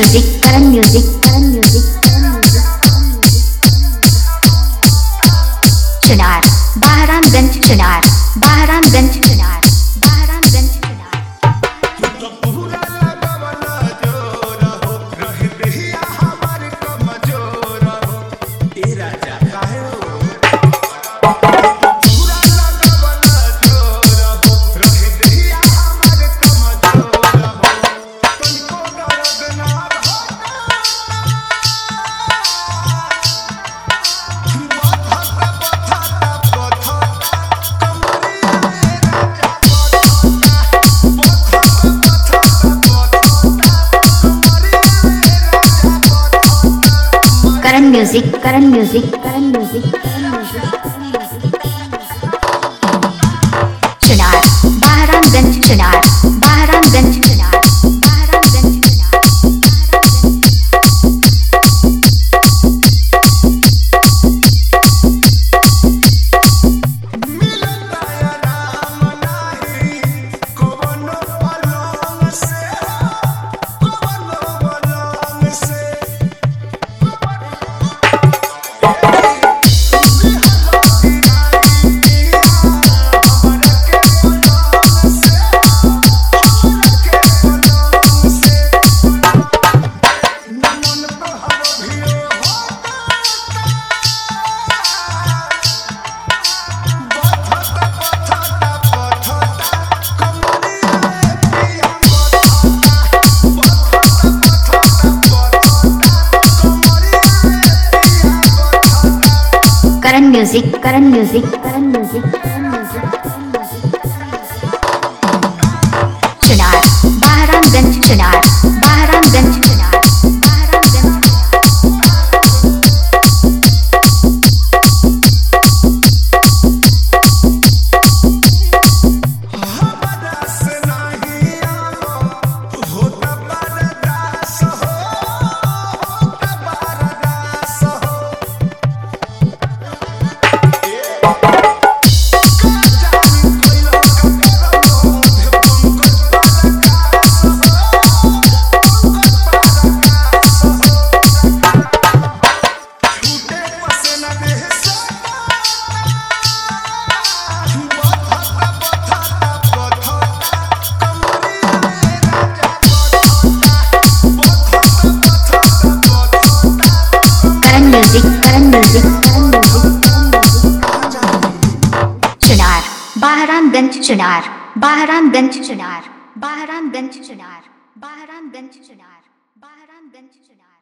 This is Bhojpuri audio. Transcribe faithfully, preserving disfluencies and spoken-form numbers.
music Karan music Karan music Chunar Bahramganj Chunar Bahramganj Chunar Bahramganj Chunar Karan music Karan music Karan music Chunar Bahramganj Chunar Bahramganj Chunar Bahramganj Chunar Karan music Karan music Karan music Chunar Bahramganj Chunar Bahramganj Chunar Bahramganj music Karan music Karan music Chunar Bahramganj Chunar Bahramganj Chunar Bahramganj Chunar Bahramganj Chunar Bahramganj Chunar